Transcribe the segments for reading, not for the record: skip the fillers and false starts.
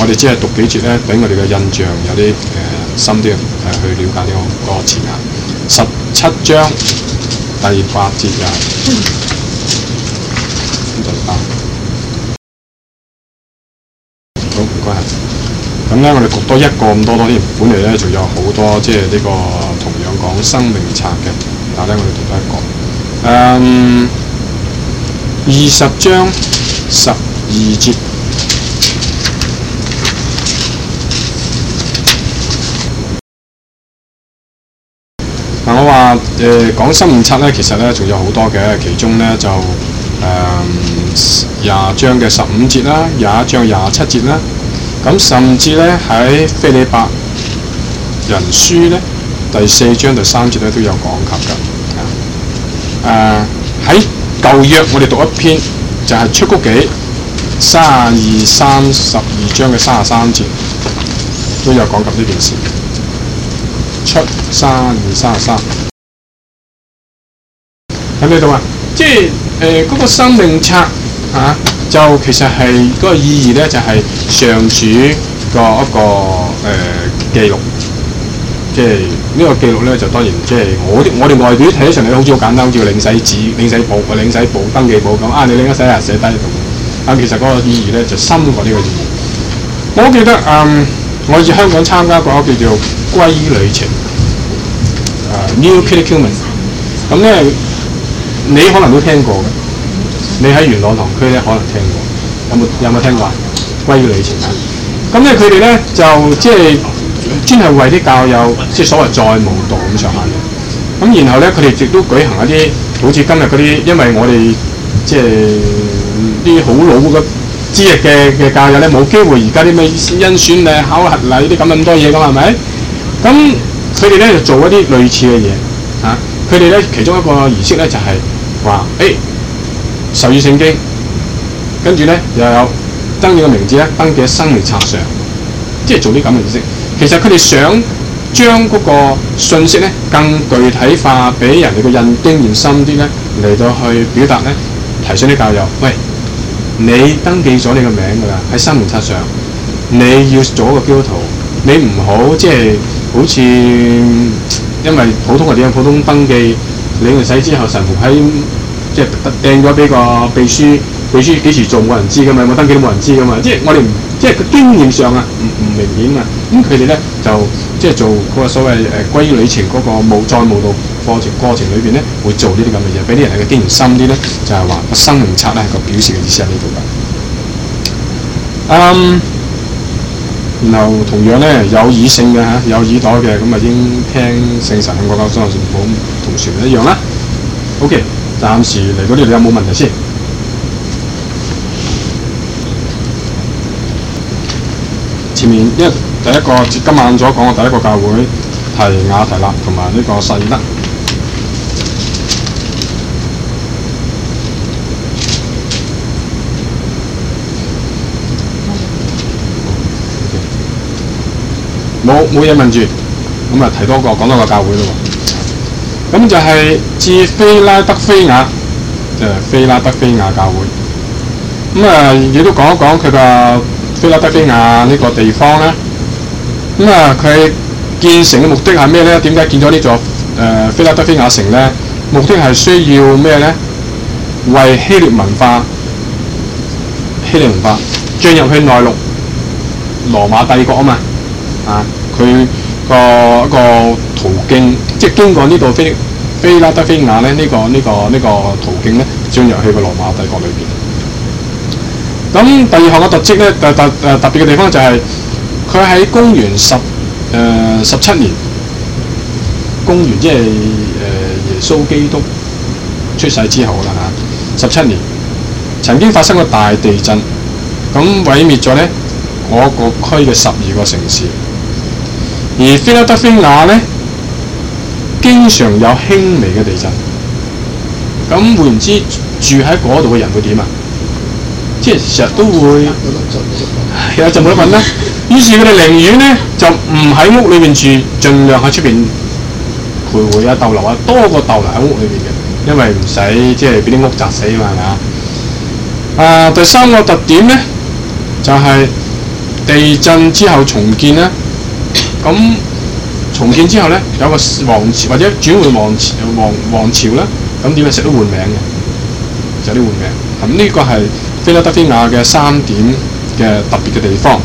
我哋只係讀幾節咧，俾我哋嘅印象有啲深啲去了解呢個字眼。17章第8節就係第8。好，唔該。咁咧，我哋讀多一個咁多添。本嚟咧仲有好多即係呢個同樣講生命冊嘅，但係咧我哋讀多一個。20章12節。嗱，我話講生命冊咧，其實咧仲有好多嘅，其中咧就20章嘅15節啦，21章27節啦，咁甚至咧喺腓利伯人書咧第4章第3節咧都有講及㗎。喺舊約我哋讀一篇就係出谷記32章嘅33節都有講及呢件事。出3233喺呢度啊，即係嗰個生命冊就其實係嗰個意義咧，就係上主個一個記錄，即係呢個記錄咧就當然即係我哋外表睇起上嚟好似好簡單，好似個領洗紙、領洗簿、登記簿咁啊，你領咗洗啊寫低喺度。但其實嗰個意義咧就深過呢個意義。我記得我喺香港參加過一個叫做歸旅程，New Pilgrimage。咁咧，你可能都聽過嘅。你喺元朗堂區咧，可能聽過。有冇聽過歸旅程啊？咁咧，佢哋咧就即係專係為啲教友，即係所謂再無道咁上下嘅。咁然後咧，佢哋亦都舉行一啲好似今日嗰啲，因為我哋即係啲好老嘅資歷嘅教友咧，冇機會而家啲咩甄選啊、考核禮啲咁多嘢㗎嘛，係咪？咁佢哋咧就做一啲類似嘅嘢嚇。佢哋咧其中一個儀式咧就係話授予聖經，跟住咧又有登記個名字咧，登記喺生命冊上，即係做啲咁嘅儀式。其實佢哋想將嗰個信息咧更具體化，俾人哋嘅經驗深啲咧，嚟到去表達咧，提醒啲教友，喂，你登記咗你個名㗎啦，喺生命冊上，你要做一個基督徒，你唔好即係好似因為普通係點樣？普通登記領完洗之後，神父喺即係掟咗俾個秘書幾時做冇人知㗎嘛，有冇登記都冇人知㗎嘛。即係我哋即係個經驗上啊，唔明顯啊。咁佢哋咧就即係做嗰個所謂歸旅程嗰個再慕道過程裏邊咧，會做呢啲咁嘅嘢，俾啲人嘅經驗深啲咧，就係話個生命冊咧係個表示嘅意思喺呢度㗎。然後同樣咧有耳性嘅有耳朵嘅咁啊，應聽聖神向國教宗教信奉同船一樣啦。OK， 暫時嚟到呢度有冇問題先？前面因為第一個今晚所講嘅第一個教會提亞提納同埋呢個撒爾德。冇嘢問住，咁啊提多個講多個教會咯喎。咁就係至菲拉德菲亞，菲拉德菲亞教會。咁啊，亦都講一講佢個菲拉德菲亞呢個地方啦。咁啊，佢建成嘅目的係咩咧？點解建咗呢座菲拉德菲亞城咧？目的係需要咩咧？為希臘文化進入去內陸羅馬帝國啊嘛。佢個一個途徑，即係經過呢度菲拉德菲亞咧，呢個途徑咧，進入去個羅馬帝國裏邊。咁第二項嘅特質咧，特別嘅地方就係佢喺公元17年，公元即係耶穌基督出世之後啦17年，曾經發生過大地震，咁毀滅咗咧嗰個區嘅12個城市。而菲拉德菲亞咧，經常有輕微嘅地震。咁換言之，住喺嗰度嘅人會點啊？即係成日都會有就冇得瞓啦。於是佢哋寧願咧就唔喺屋裏邊住，盡量喺出邊徘徊啊、逗留啊，多過逗留喺屋裏邊嘅，因為唔使即係俾啲屋砸死啊嘛，係咪啊？第三個特點咧就係地震之後重建咧，咁重建之後咧有個王朝或者轉換王朝咧，咁點解成日都換名嘅？就啲換名。咁呢個係菲拉德菲亞嘅3點嘅特別嘅地方。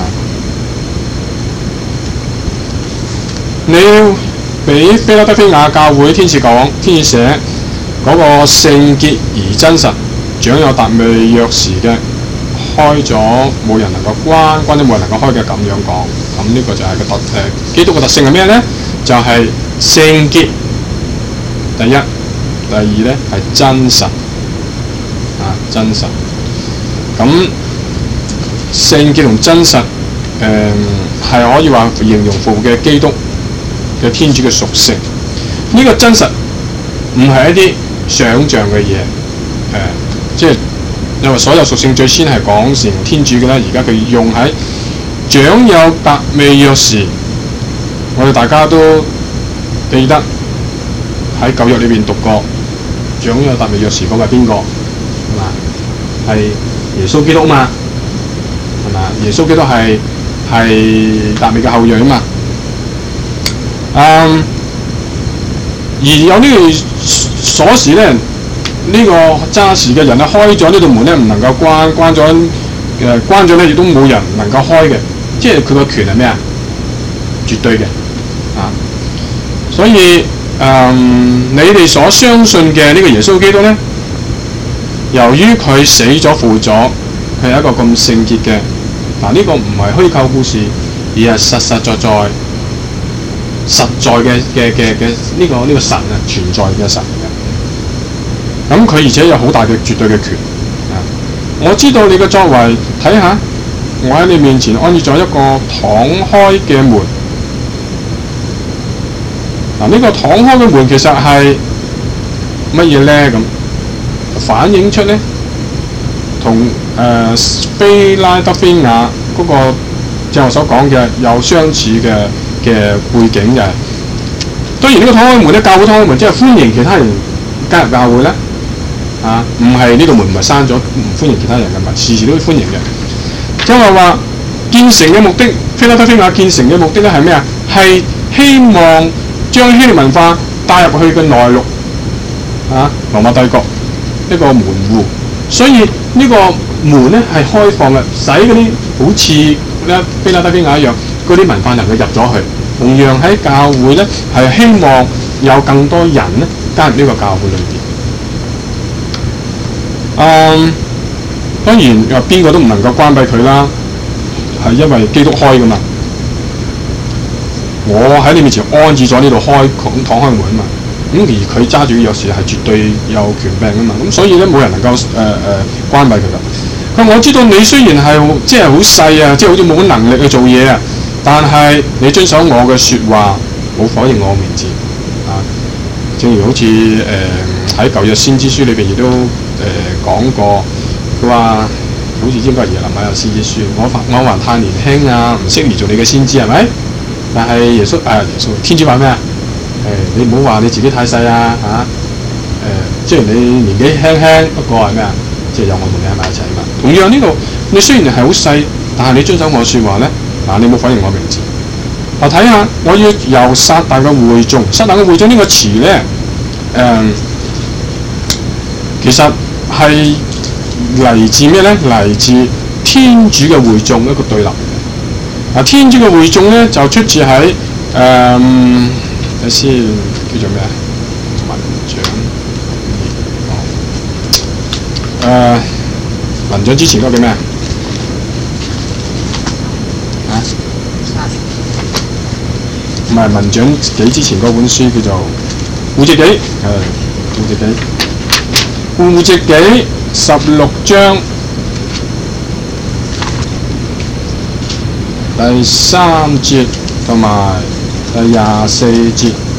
你俾菲拉德菲亞教會天使講，天使寫嗰個聖潔而真實，長有達味鑰匙嘅，開咗冇人能夠關，關咗冇人能夠開嘅咁樣講。咁呢個就係個基督嘅特性係咩咧？就係聖潔，第一，第二咧係真實，真實。咁聖潔同真實，係可以話形容復活嘅基督嘅天主嘅屬性。呢個真實唔係一啲想像嘅嘢，即係因為所有屬性最先係講成天主嘅啦。而家佢用喺長有達味鑰匙，我哋大家都記得喺舊約裏邊讀過，長有達味鑰匙嗰個係邊個？係嘛？係耶穌基督嘛？係嘛？耶穌基督係達味嘅後裔啊嘛。而有呢個鎖匙咧，呢個揸匙嘅人咧開咗呢道門咧，唔能夠關咗咧，亦都冇人能夠開嘅，即係佢個權係咩啊？絕對嘅所以你哋所相信嘅呢個耶穌基督咧，由於佢死咗復活咗，佢係一個咁聖潔嘅呢個唔係虛構故事，而係實在嘅呢個神啊，存在嘅神嘅。咁佢而且有好大嘅絕對嘅權我知道你嘅作為，睇下我喺你面前安置咗一個敞開嘅門。呢個敞開嘅門其實係乜嘢咧？咁反映出咧同菲拉德菲亞嗰個正我所講嘅有相似嘅背景嘅。當然呢個敞開門咧，教會敞開門即係歡迎其他人加入教會咧，唔係呢道門唔係閂咗，唔歡迎其他人嘅，唔係時時都歡迎嘅。即係話建成嘅目的，菲拉德菲亞建成嘅目的咧係咩啊？係希望將希臘文化帶入去嘅內陸羅馬帝國一個門戶，所以呢個門咧係開放嘅，使嗰啲好似菲拉德菲亞一樣嗰啲文化能夠入咗去。同樣喺教會咧係希望有更多人咧加入呢個教會裏邊。當然話邊個都唔能夠關閉佢啦，係因為基督開噶嘛。我喺你面前安置咗呢度敞開門啊嘛，而佢揸住嘅鑰匙係絕對有權柄啊嘛，咁所以咧冇人能夠關閉佢噶。佢話我知道你雖然係即係好細啊，即係好似冇乜能力去做嘢啊，但係你遵守我嘅説話，冇否認我名字正如好似喺舊約先知書裏邊亦都講過，佢話好似應該係耶利米有先知書，我還太年輕啊，唔適宜做你嘅先知係咪？但係耶穌天主話咩啊？你唔好話你自己太細啊雖然你年紀輕輕，不過係咩啊？即係有我同你喺埋一齊嘛。同樣呢度，你雖然係好細，但係你遵守我説話咧，你冇否認我名字。睇下，我要由撒但嘅會眾，撒但嘅會眾呢個詞咧，其實係嚟自咩咧？嚟自天主嘅會眾一個對立。天主嘅會眾咧就出自喺睇先叫做咩啊？文章之前嗰個叫咩啊？唔係文章紀之前嗰本書叫做《戶籍紀》，戶籍紀16章第3節同埋第24節。